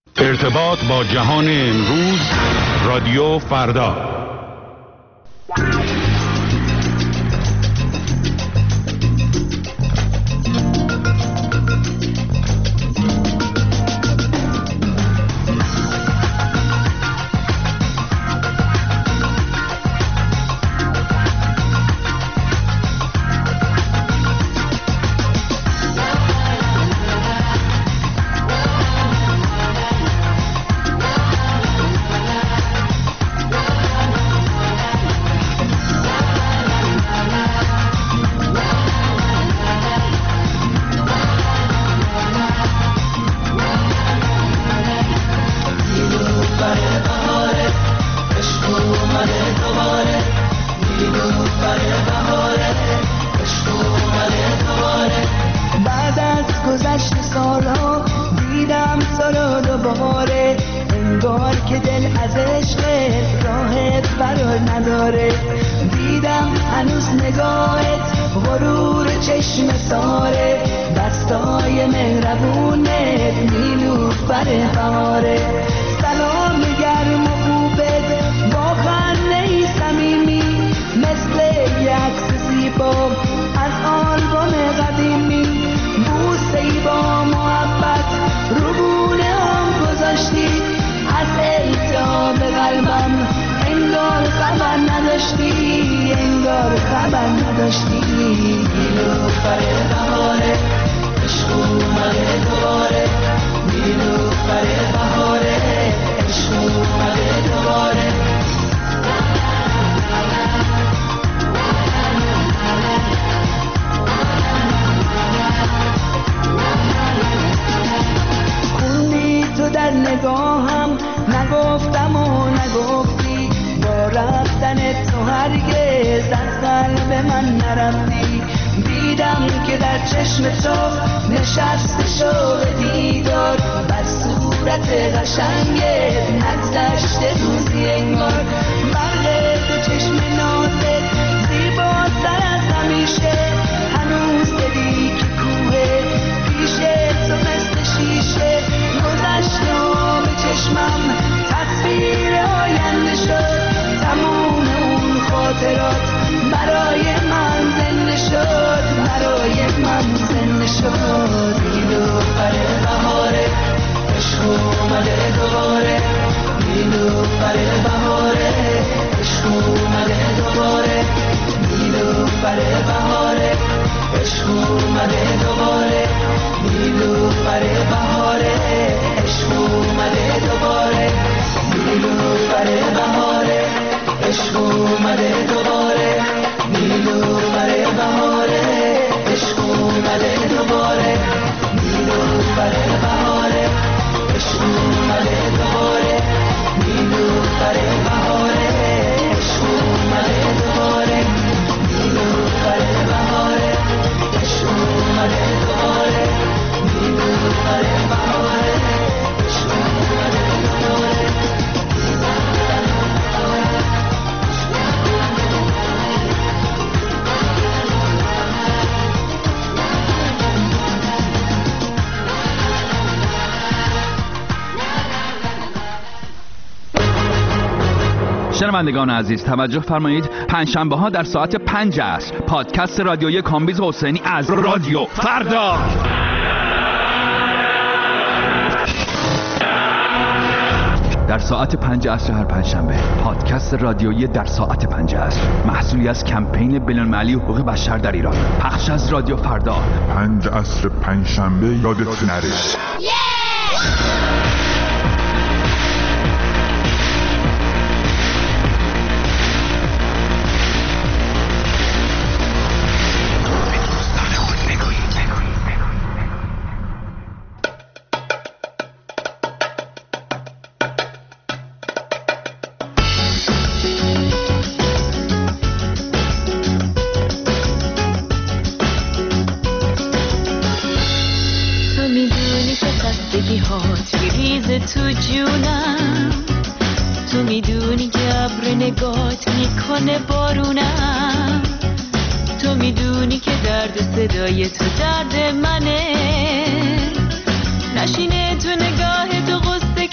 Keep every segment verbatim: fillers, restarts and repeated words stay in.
ارتباط با جهان امروز، رادیو فردا. شنوندگان عزیز توجه فرمایید، پنجشنبه ها در ساعت پنج عصر پادکست رادیویی کامبیز حسینی از رادیو فردا در ساعت پنج عصر هر پنجشنبه پادکست رادیویی در ساعت پنج عصر محصولی از کمپین بین‌المللی حقوق بشر در ایران، پخش از رادیو فردا. پنج عصر پنجشنبه یادت نره. تو جونم، تو میدونی که ابر نگات میکنه بارونم، تو میدونی که درد صدای تو درد منه، نشینه تو نگاه تو غصه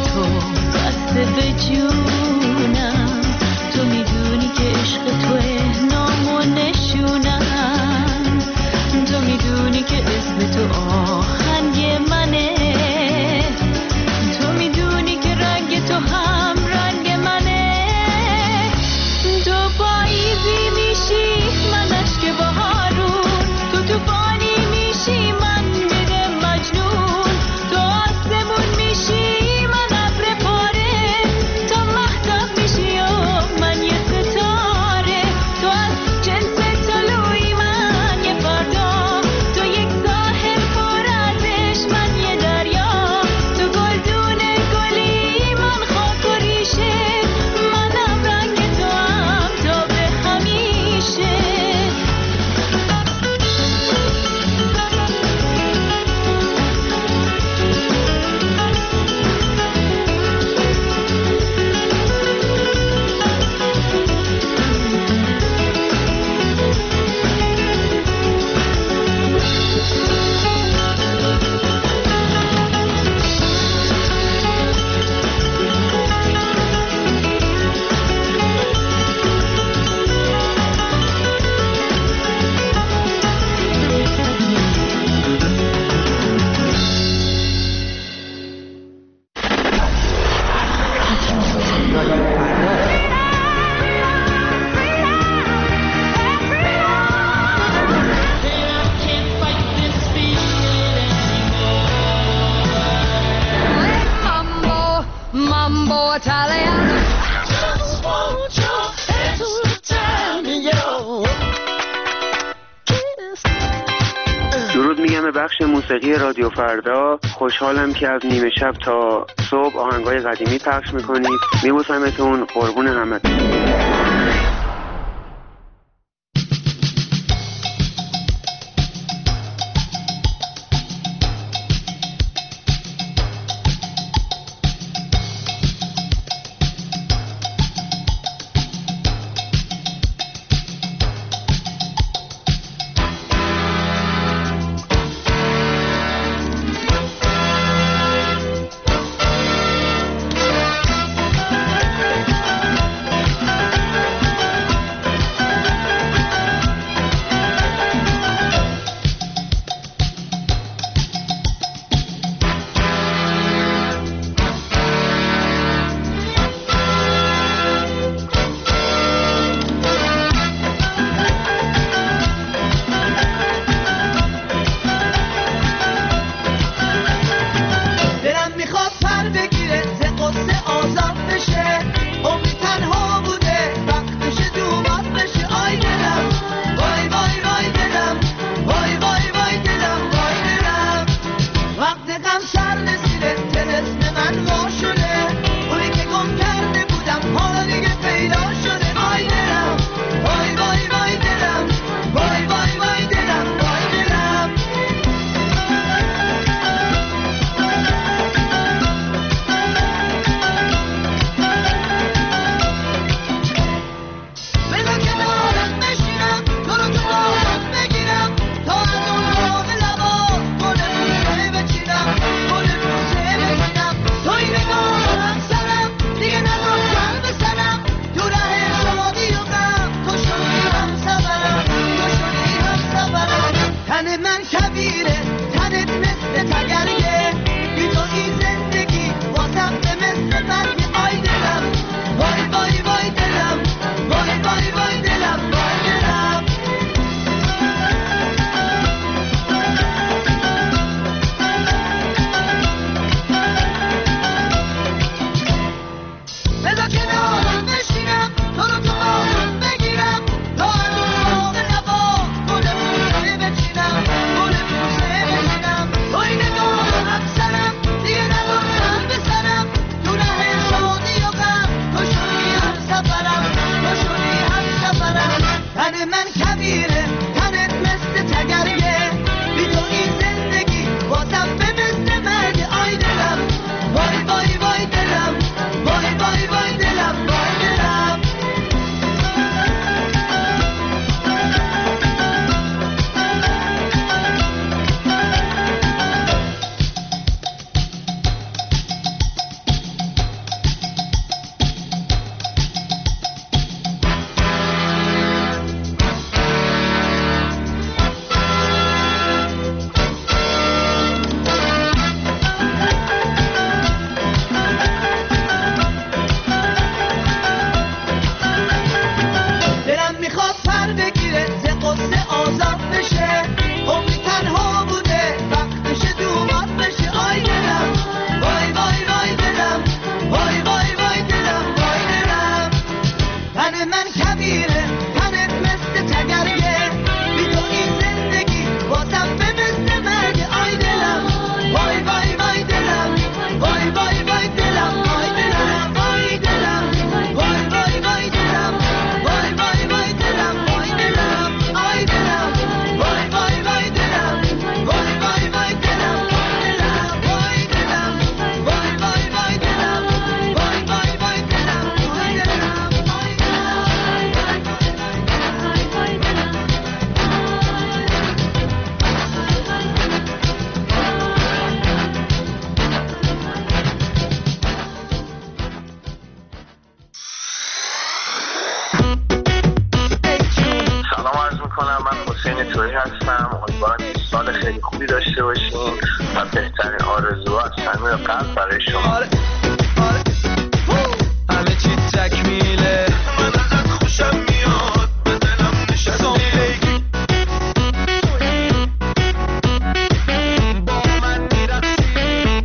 تو بسته به جونم، تو میدونی که عشق توه نام و نشونم، تو میدونی که اسم تو آهنگ منه، تو میدونی که رنگ تو هم رنگ منه، تو پاییزی میشی من اشک بهارون، تو توفانی میشی من میده مجنون، تو آسمون میشی من ابر پاره، تو مهتاب میشی و من یه ستاره، تو از جنس طلوعی من یه فردا، تو یک ساحل پر از عشق من یه دریا، تو گلدون گلی من خاک و ریشه، منم رنگ تو هم تا به همیشه. Mambo Italiano. درود میگم به بخش موسیقی رادیو فردا. خوشحالم که از نیمه شب تا صبح آهنگای قدیمی پخش میکنید. میبوسمتون، قربون همتون. و بهترین آرزوها از صمیم قلب برای شما. آره آره همه چی تکمیله، من ازت خوشم میاد، به دلم نشستی با من میرقصی.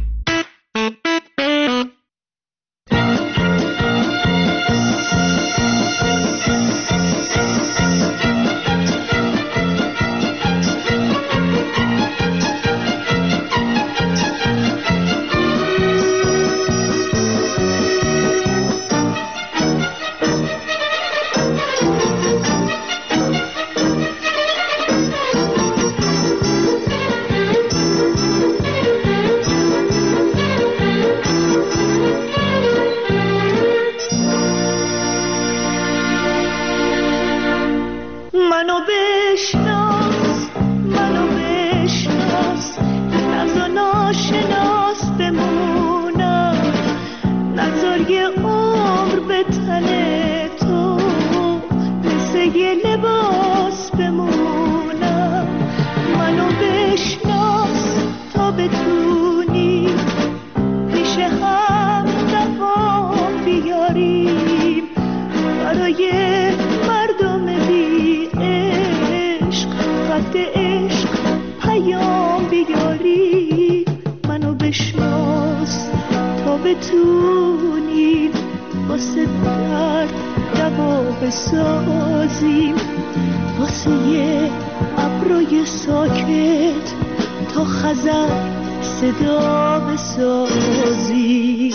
منو بشناس منو بشناس نزا ناشناس بمونم، نذار یه عمر به تن تو مثل یه لباس بمونم. منو بشناس تا بتونی پیش هم دوام بیاریم، برای مردم بی عشق خط عشق پیام بیاری. منو بشناس تا بتونی واسه درد دوا بسازیم، واسه یه ابروی ساکت تا خزر صدا بسازیم.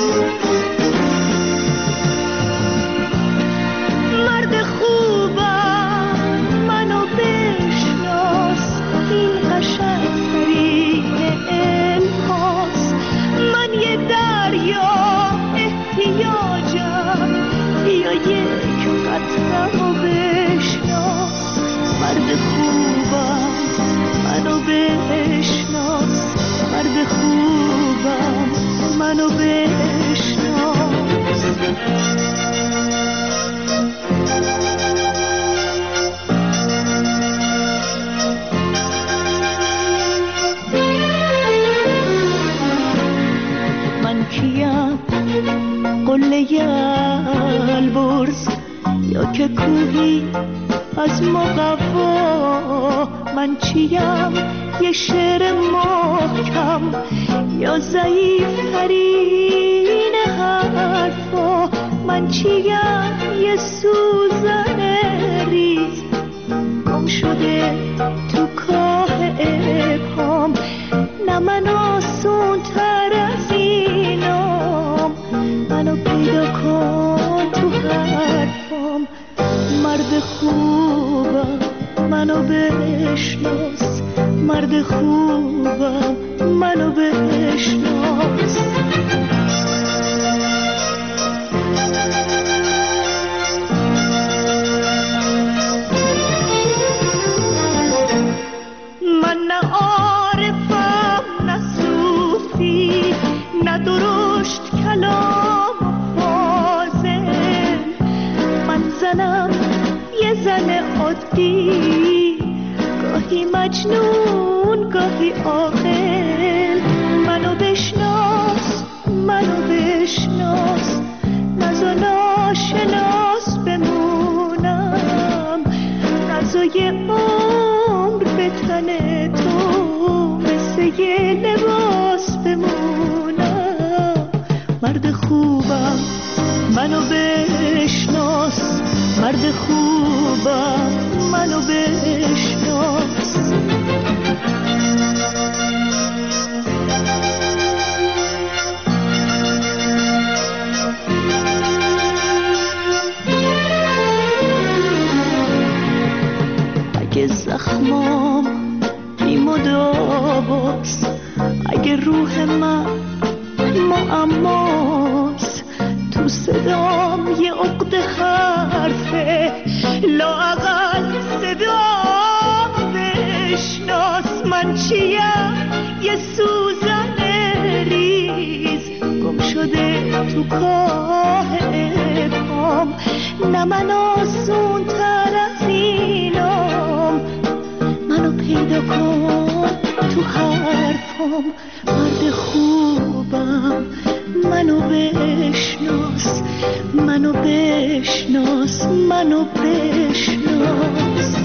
مرد خوبم منو بشناس، این قشنگ‌ترین الهاست. من یه دریا احتیاجم، بیا یک قطره‌مو بشناس. مرد خوبم منو بشناس، مرد خوبم منو بشناس. من کیم قله البرز یا که کوهی از مقوا؟ من چیم یه شعر محکم یا ضعیف ترین حرفا؟ من چیم یه سوزن ریز گم شده تو کاه ابهام؟ نه من آسون تر از اینام، منو پیدا کن تو حرفام. مرد خوبم منو بشناس، مرد خوبم منو بشناس. من نه عارفم نه صوفی، نه درشت کلام فاضل. من زنم یه زن عادی، گاهی مجنون گاهی عاقل. منو بشناس منو بشناس، نزا ناشناس بمونم، نزا یه عمر به تن تو مثل یه لباس بمونم. مرد خوبم منو بشناس، مرد خوبم منو بشناس. اگه زخمام بی مداواست، اگه روح من معماست، تو صدام یه عقده حرفه، لااقل صدام بشناس. من چیم یه سوزن ریز گم شده تو کاه ابهام؟ نه من آسون تر از اینام، منو پیدا کن تو حرفام. میخوام مرد خوبم، منو بشناس، منو بشناس، منو بشناس.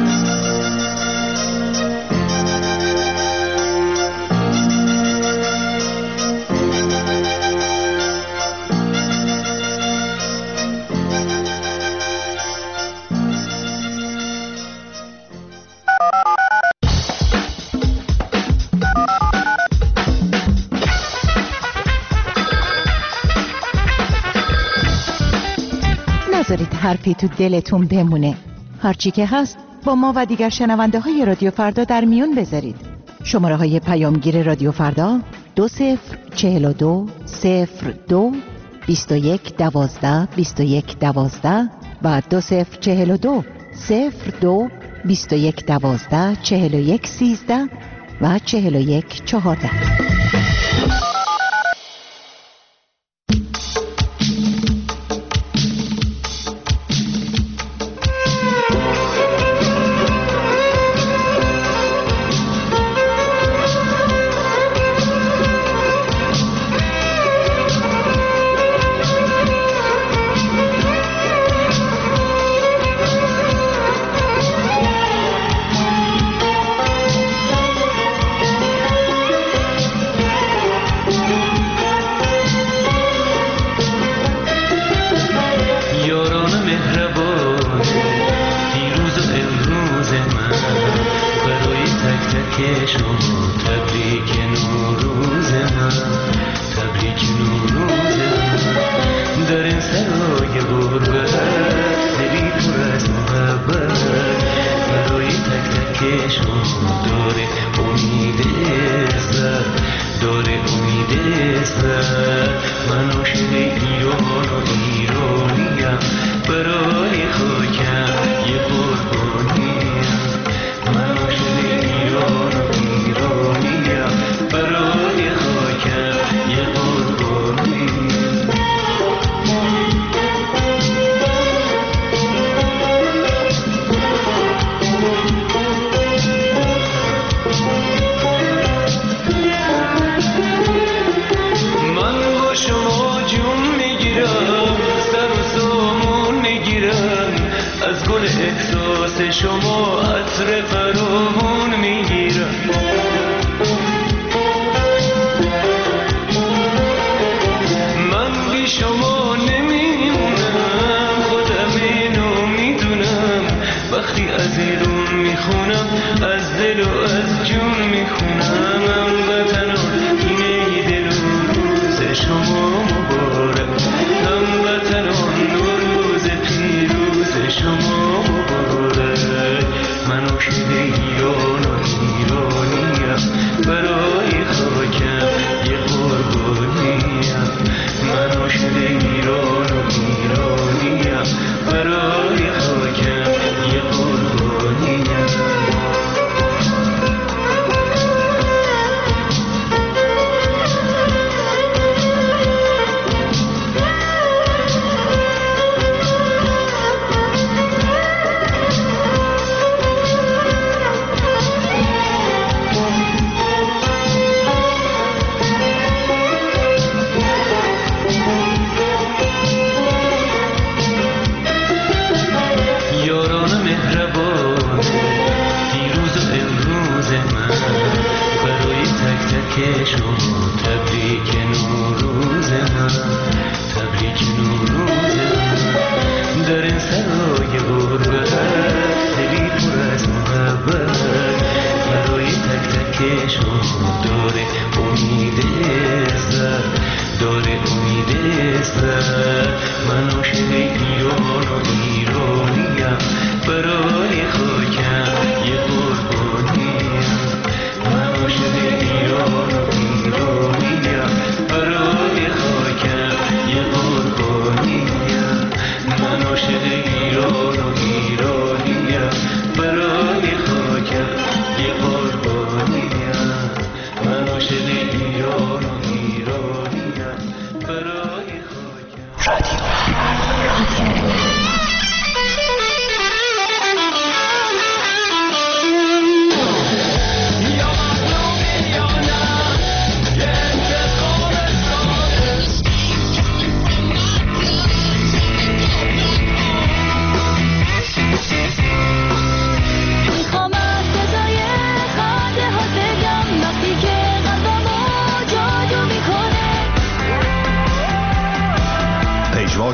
نذارید حرفی تو دلتون بمونه. هرچی که هست با ما و دیگر شنونده های رادیو فردا در میون بذارید. شماره های پیامگیر رادیو فردا دو صفر چهل و دو صفر دو بیست و یک دوازده بیست و یک دوازده و دو صفر چهل و دو صفر دو بیست و یک دوازده چهل و یک سیزده و چهل و یک چهارده.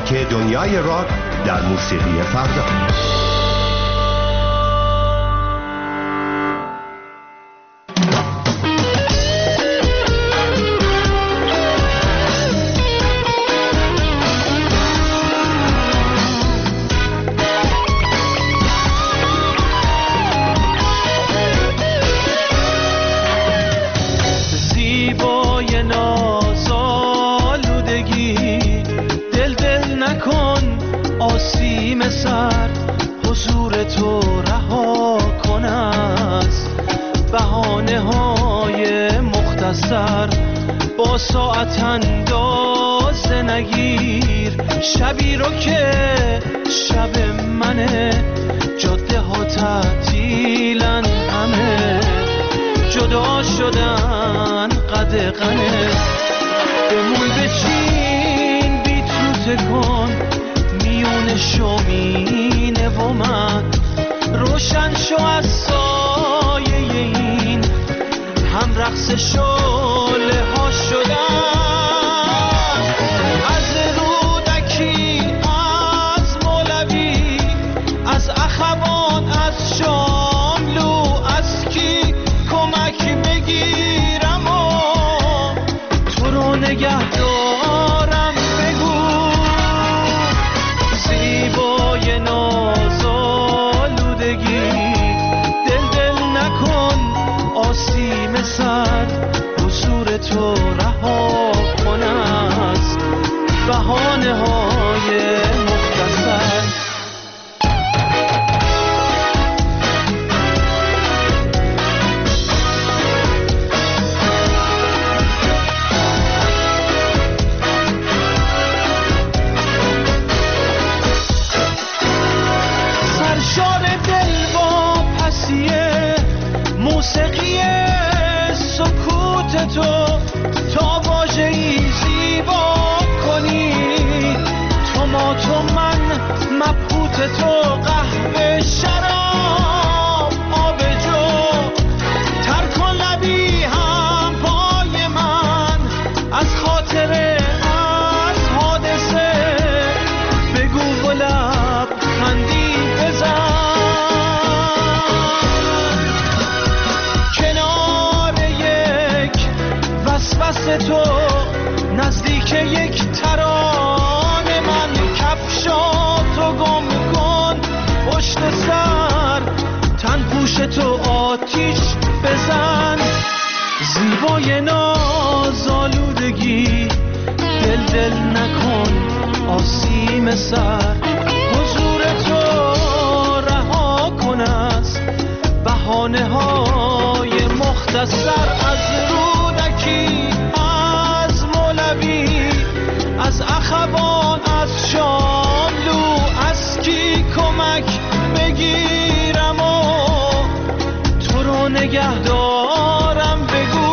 که دنیای راک در موسیقی فردا. با ساعت اندازه نگیر شبی رو که شب منه، جاده ها تعطیلن همه، جدا شدن قدغنه، بمون بچین بی تو تکن میون شومینه و من، روشن شو از سایه این هم رقص شعله ها شدن، از رودکی از مولوی از اخوان از شاملو از کی کمک بگیرم و تو رو نگه دارم، بگو زیبای نازآلودگی دل دل نکن آسیم سر، حضور تو رها کن از بهانه های مختصر. سرشار دل با پسیه موسیقی سکوت تو تا واژه‌ای زیبا کنی، تو ما تو من مبهوت تو، قهوه شراب آب جو، تر کن لبی هم پای من از خاطره از حادثه، بگو و لب خندی بزن تو، نزدیک یک ترانه من، کفشاتو گم کن پشت سر، تن پوش تو آتیش بزن، زیبای نازآلودگی دل دل نکن آسیم سر، حضور تو رها کن از بهانه های مختصر، از رودکی از مولوی از اخوان از شاملو از کی کمک بگیرم و تو رو نگه دارم، بگو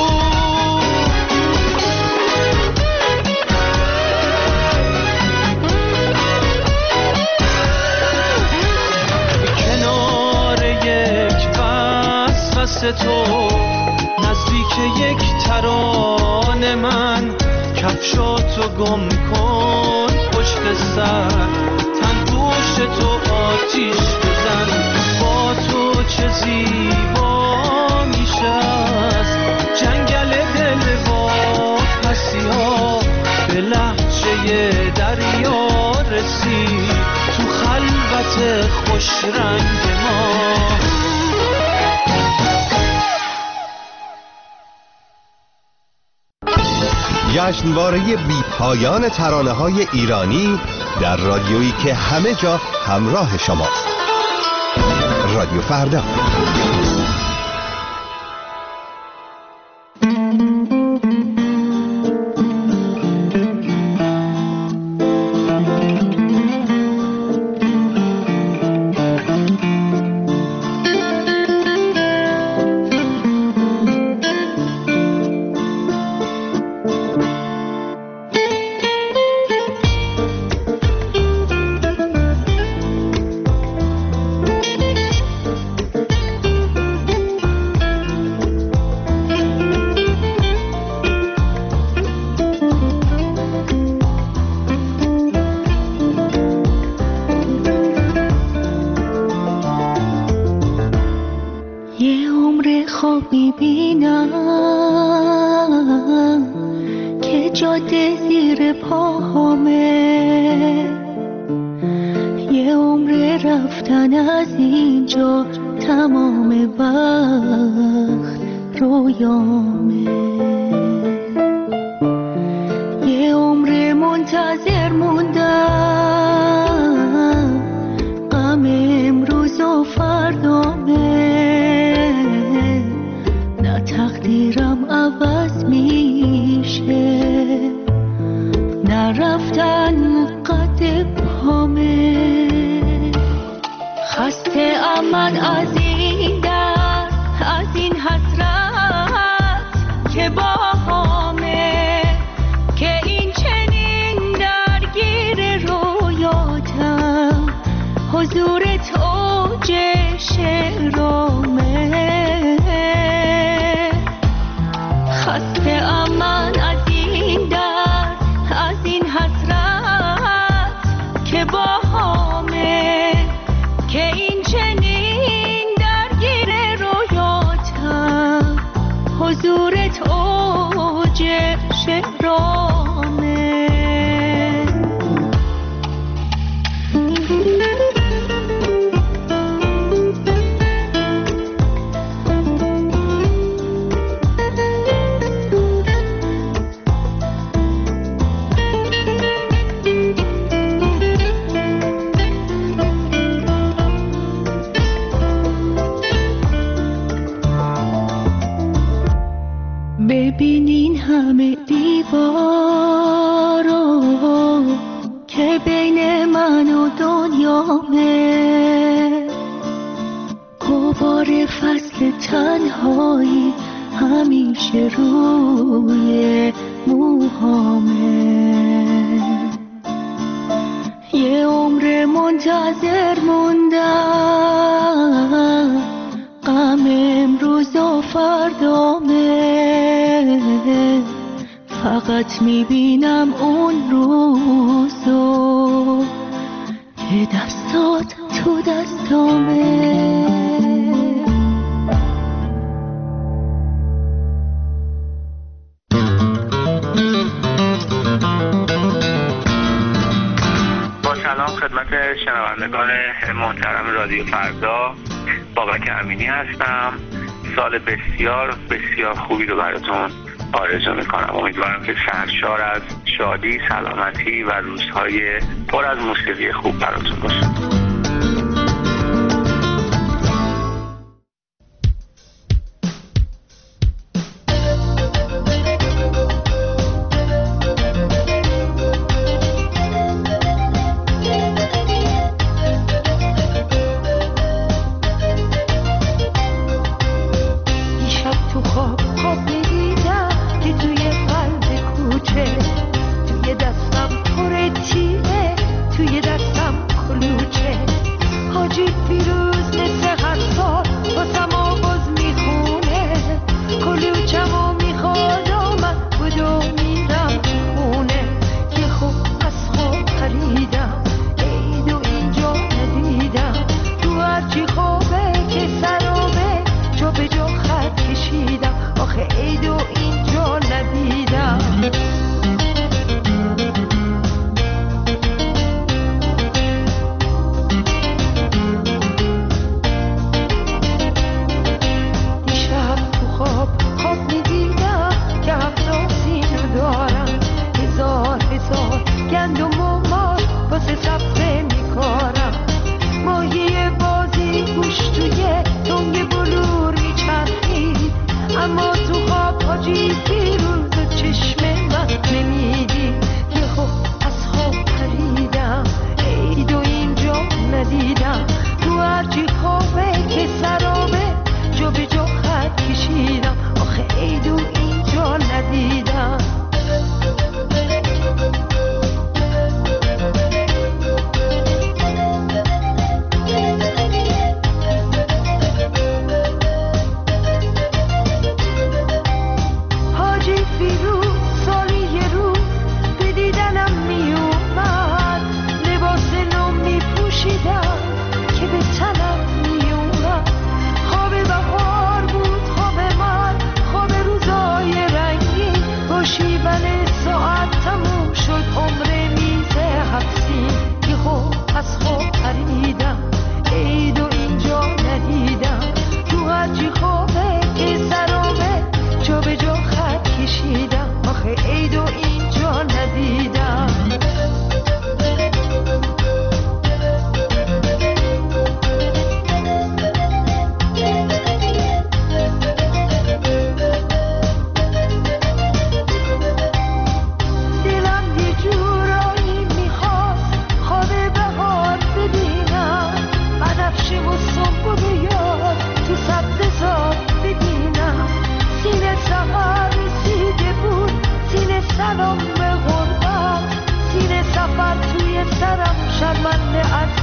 کنار یک وسوسه تو، نزدیک یک ترانه من، کفشاتو گم کن پشت سر، تن پوش تو آتیش بزن، با تو چه زیبا میشه از جنگل دل با پسی ها، به لهجه دریا رسید تو خلوت خوش رنگ ما. جشنواره بی پایان ترانه های ایرانی در رادیویی که همه جا همراه شماست. رادیو فردا. پاهامه، یه عمر رفتن از اینجا تمام وقت رویامه، یه عمر منتظر موندم غم امروز و فردامه، نه تقدیرم عوض میشه نه رفتن قد پامه، خسته من از این درد از این حسرت که باهامه، که این چنین درگیر رویاتم حضورت اوج شعرامه، خسته من از این درد از این حسرت که باهامه، که این چنین درگیر رویاتم حضورت اوج شهرامه. ببینین همه دیوارو که بین من و دنیامه، غبار فصل تنهایی همیشه روی موهامه، یه عمر منتظر موندم غم امروز و فردامه، فقط میبینم اون روزو که دستات تو دستامه. با سلام خدمت شنوندگان محترم رادیو فردا، بابک امینی هستم. سال بسیار بسیار خوبی رو براتون آرزو میکنم. امیدوارم که سرشار از شادی، سلامتی و روزهای پر از موسیقی خوب براتون باشه. توی دستم کلوچه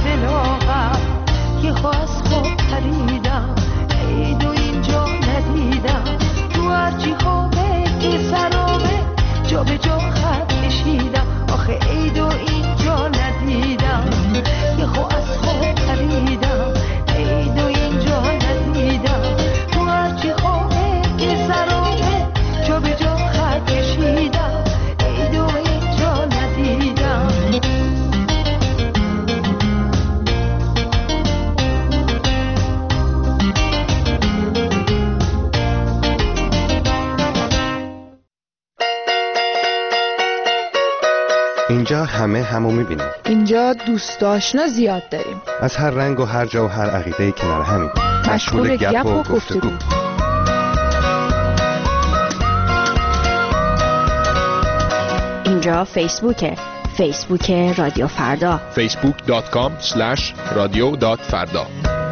دلاغم یه خو از خواب پریدم عید و اینجا ندیدم تو هرچی خوابه که سرابه جا به جا خط کشیدم آخه عید و اینجا ندیدم یه خو از خواب پریدم عید و اینجا ندیدم تو هرچی خوابه که سرابه جا به جا خط کشیدم عید و اینجا ندیدم اینجا همه همو میبینیم. اینجا دوست آشنا زیاد داریم. از هر رنگ و هر جا و هر عقیده‌ای کنار همیم. مشغول گپ و گفتگو. اینجا فیسبوکه. فیسبوک رادیو فردا. فیسبوک دات کام اسلش رادیو دات فردا.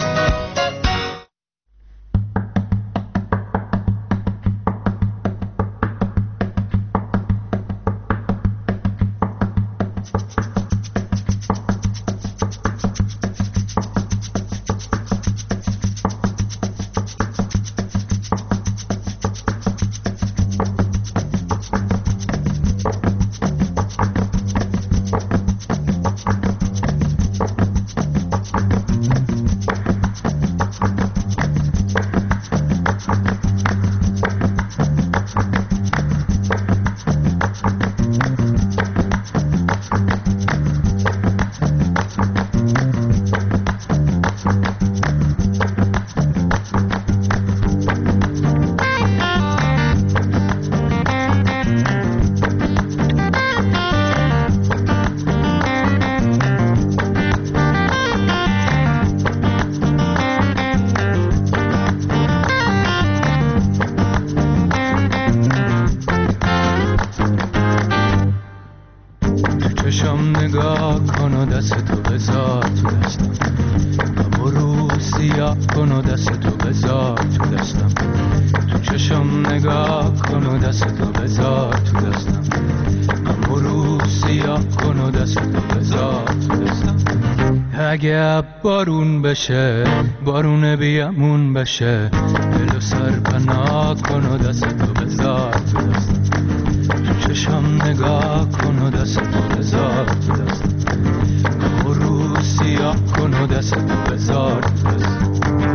اگه بارون بشه بارون بیامون بشه دلو سر پناه کن و دستتو بذار تو دستم تو چشم نگاه کن و دستتو بذار تو دستم و رو سیاه کن و دستتو بذار تو دستم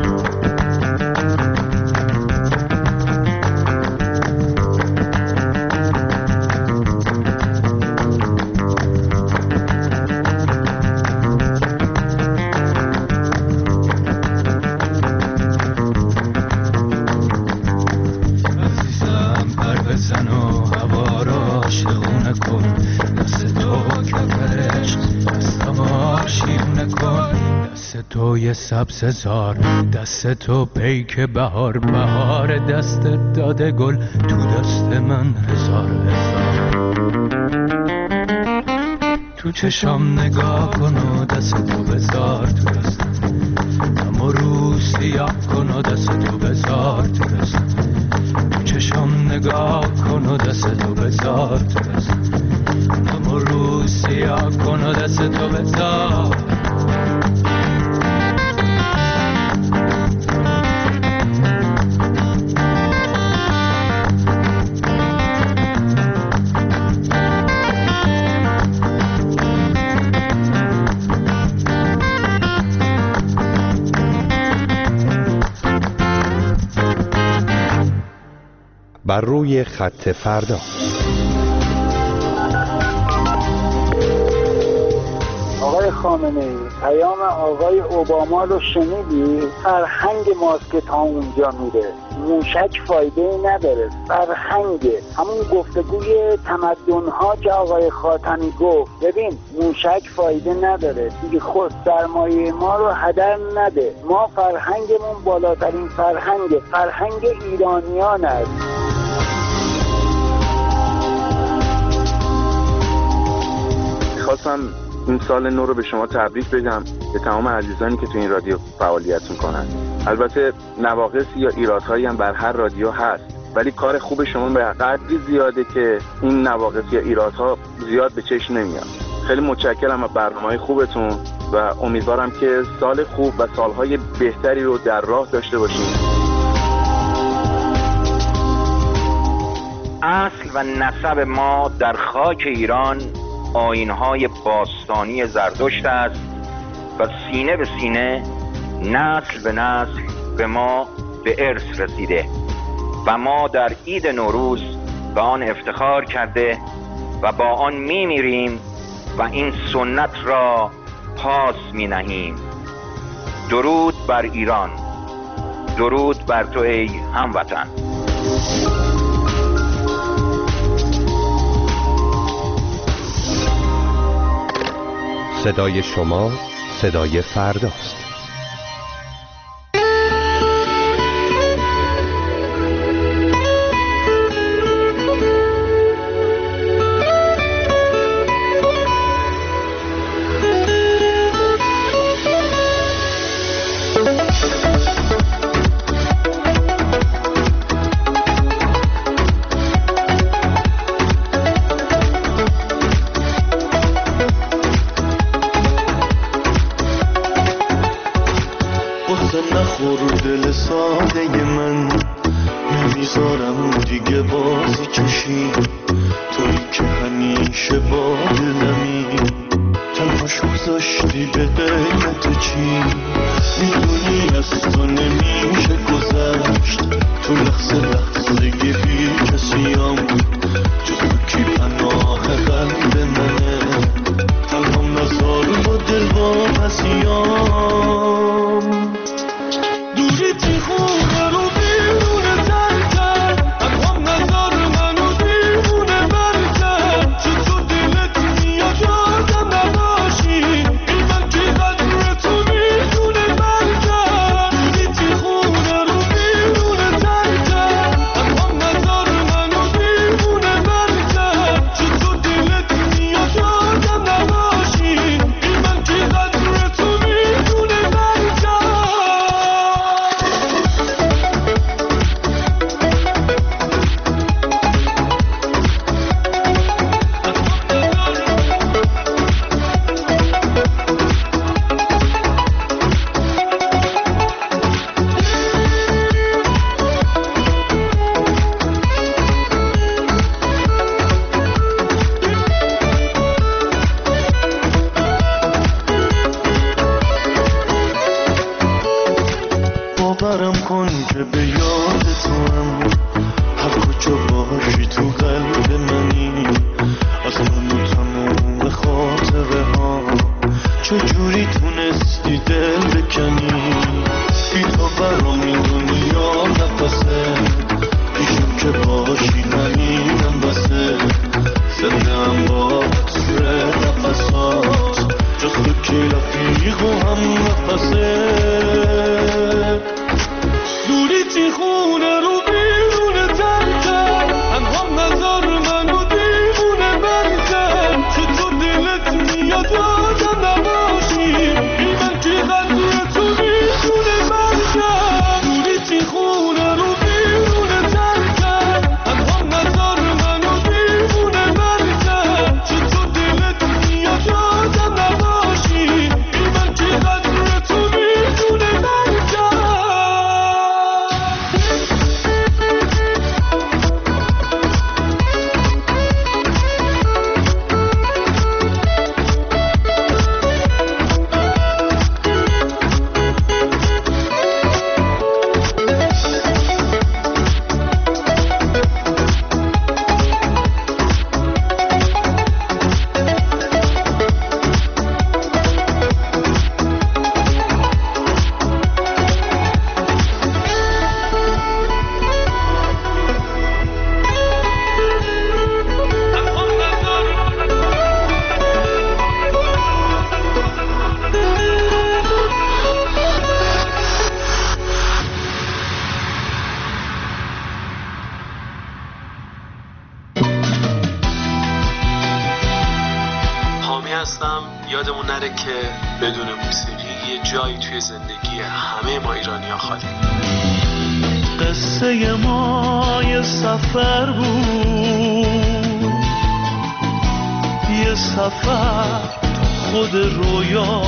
توی سبز زار دست تو پیک بهار بهار دست داده گل تو دست من هزار هزار تو چشم نگاه کن و دست تو بذار تو دستم اما رو سیاه کن و دست تو بذار تو دستم تو چشم نگاه کن و دست تو بذار تو دستم اما رو سیاه کن و دست تو بذار بر روی خط فردا. آقای خامنه‌ای پیام آقای اوباما رو شنیدی؟ فرهنگ ماست که تا اونجا میره، موشک فایده نداره، فرهنگه. همون گفتگوی تمدن‌ها که آقای خاتمی گفت، ببین موشک فایده نداره دیگه، خود سرمایه ما رو هدر نده، ما فرهنگمون بالاترین فرهنگه، فرهنگ ایرانیان است. خواستم این سال نو رو به شما تبریک بگم، به تمام عزیزانی که تو این رادیو فعالیت میکنن. البته نواقص یا ایرادهایی هم بر هر رادیو هست، ولی کار خوب شما به قدری زیاده که این نواقص یا ایرادها زیاد به چشم نمیاد. خیلی متشکرم از برنامه‌های خوبتون و امیدوارم که سال خوب و سالهای بهتری رو در راه داشته باشیم. اصل و نسب ما در خاک ایران آیین‌های باستانی زرتشت است و سینه به سینه، نسل به نسل به ما به ارث رسیده و ما در عید نوروز به آن افتخار کرده و با آن می‌میریم و این سنت را پاس می‌نهیم. درود بر ایران، درود بر تو ای هموطن. صدای شما صدای فرداست. یادمون نره که بدون موسیقی یه جایی توی زندگی همه ما ایرانی‌ها خالی. قصه ما یه سفر بود، یه سفر خود رویا.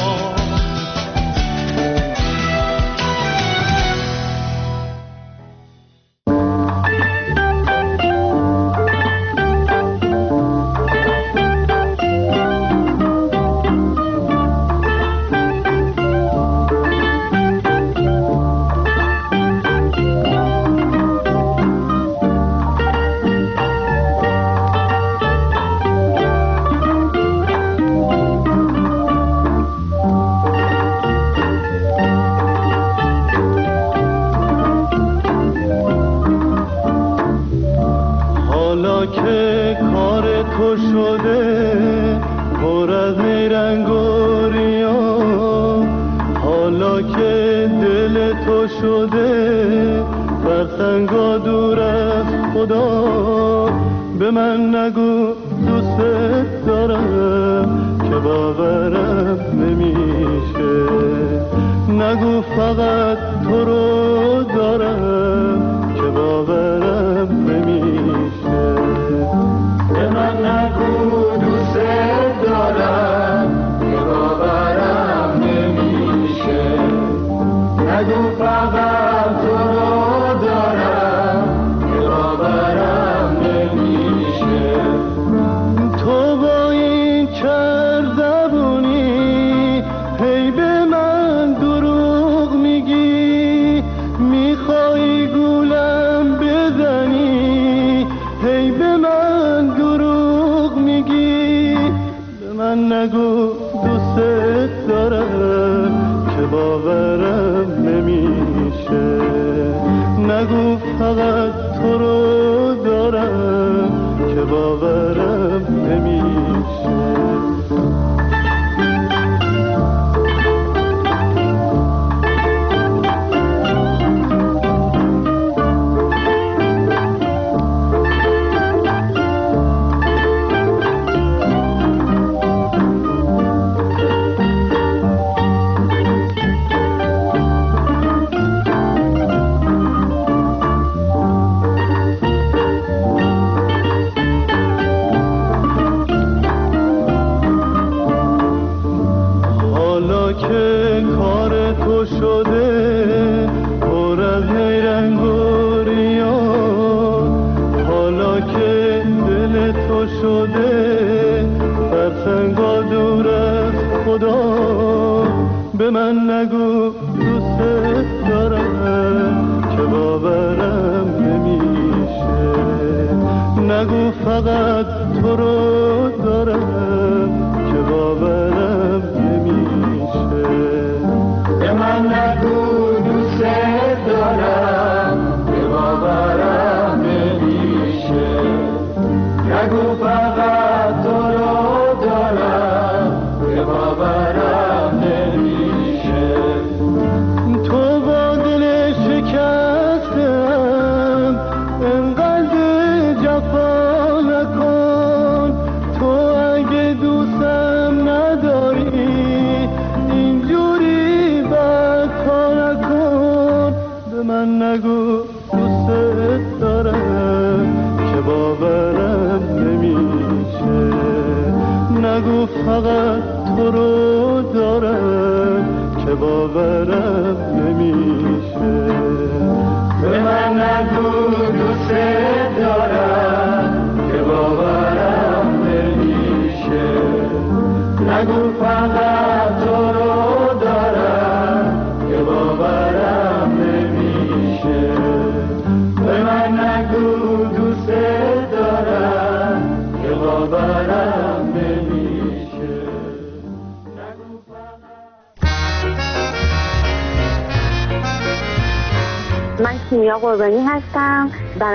کیمیا قربانی هستم،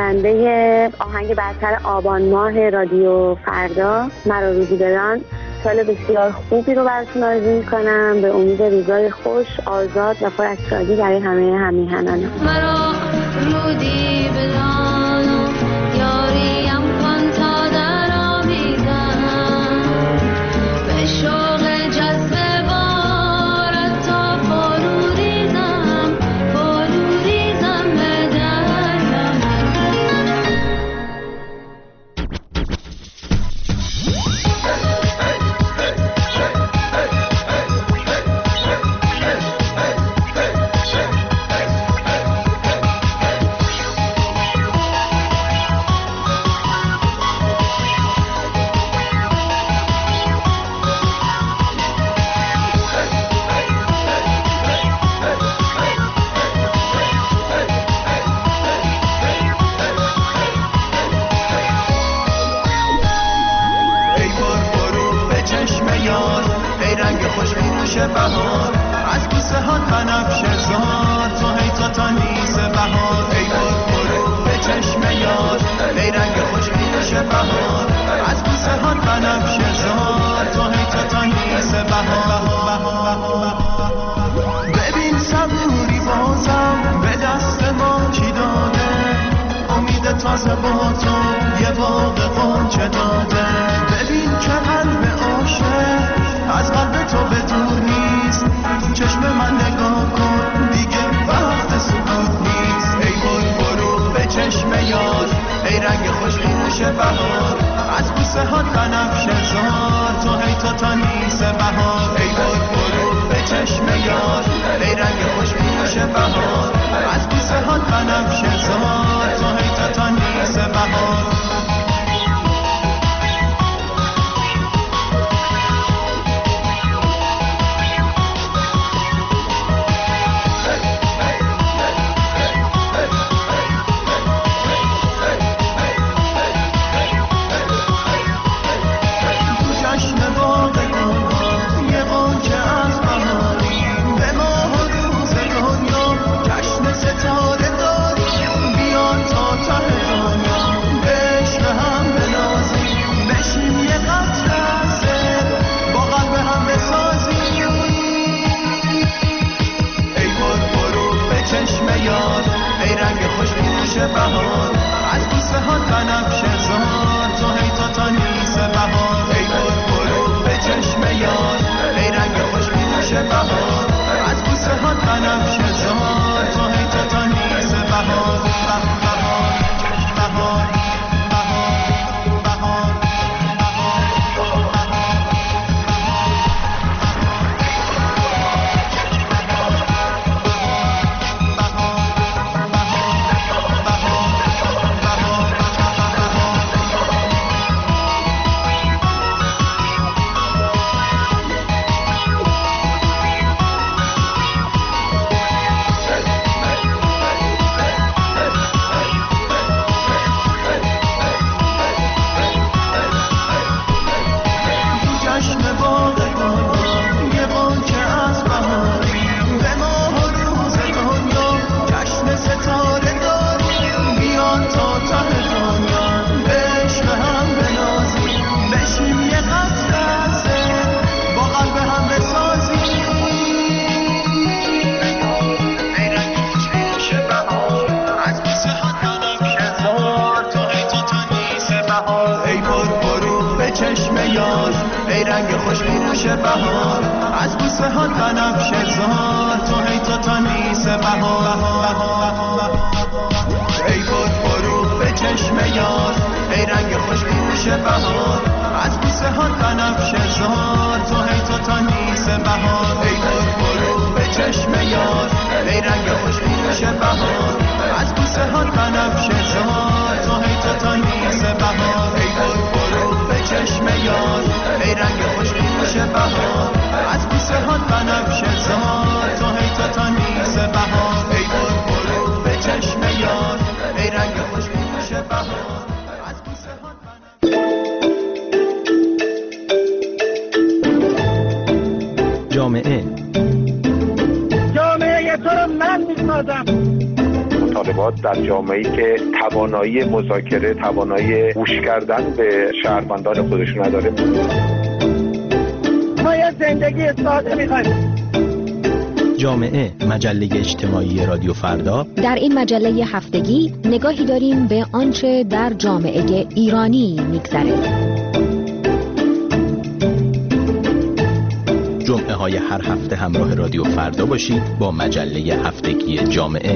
برنده آهنگ برتر آبان ماه رادیو فردا مرا روزی بدان. سال بسیار خوبی رو براتون آرزو می‌کنم، به امید روزای خوش، آزاد و پر از شادی برای همه همیهنانم. مرا رودی بدان و یاریم کن تا در آمیزم، به شوق جذب بارت تا فرو ریزم، فرو ریزم به درم. بهار ای پر برو به چشم یار، ای رنگ خوشبوش بهار از بوسه ها بنفشه زار، تو هی تو تا نیست بهار ای پر برو به چشم یار، ای رنگ خوشبوش بهار از بوسه ها بنفشه زار، تو هی تو تا نیست بهار ای پر برو به چشم یار، ای رنگ خوشبوش بهار از بوسه ها بنفشه زار، تو هی تو تا نیست بهار ای پر برو به چشم یار، ای رنگ خوشبوش بهار از بوسه ها بنفشه زار، تو هی تو تا نیست بهار ای پر برو به چشم یار، ای رنگ خوشبوش بهار از بوسه ها جامعه جامعه تو رو من میسازم. مطالبات در جامعه‌ای که توانایی مذاکره، توانایی گوش کردن به شهروندان خودش نداره. ما یه زندگی ساده می‌خوایم. جامعه، مجله اجتماعی رادیو فردا. در این مجله هفتگی نگاهی داریم به آنچه در جامعه ایرانی می‌گذره. جمعه های هر هفته همراه رادیو فردا باشید با مجله هفتگی جامعه.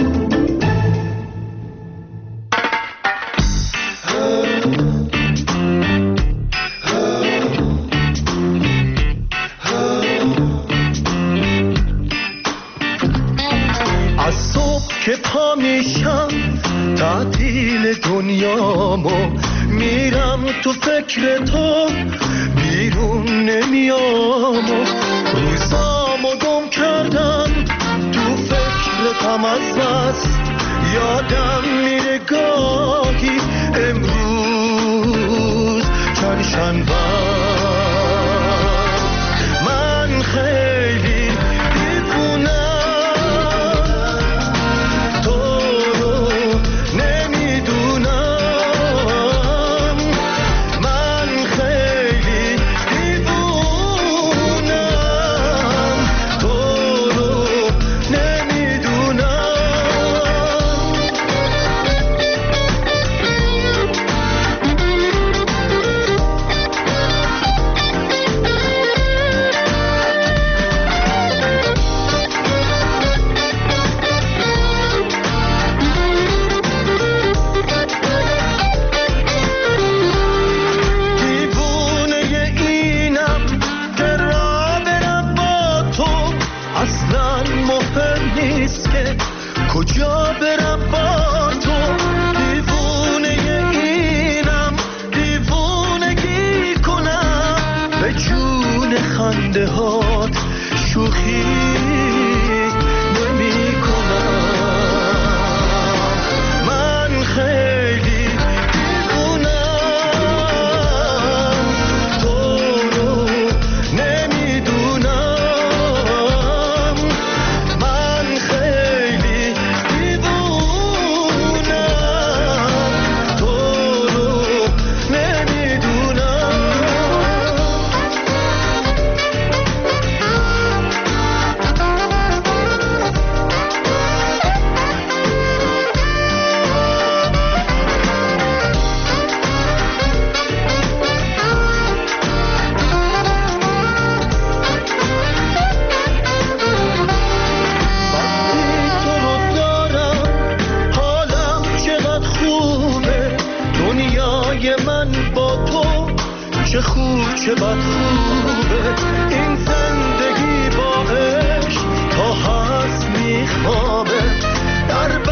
از صبح که پا میشم تعطیل دنیامو، میرم تو فکر تو بیرون نمیام، روزامو گم کردم تو فکرتم از بس، یادم میره گاهی امروز چند شنبه من خیلی دیوونم، تو رو نمیدونم، من خیلی دیوونم، تو رو نمیدونم. کجا برم با تو، دیوونه اینم دیوونگی کنم، به جون خنده هات شوخی نمی کنم، من خیلی دیوونم، تو رو نمیدونم، من خیلی چه خوب چه بد خوبه این زندگی با عشق تا هست میخوابه، در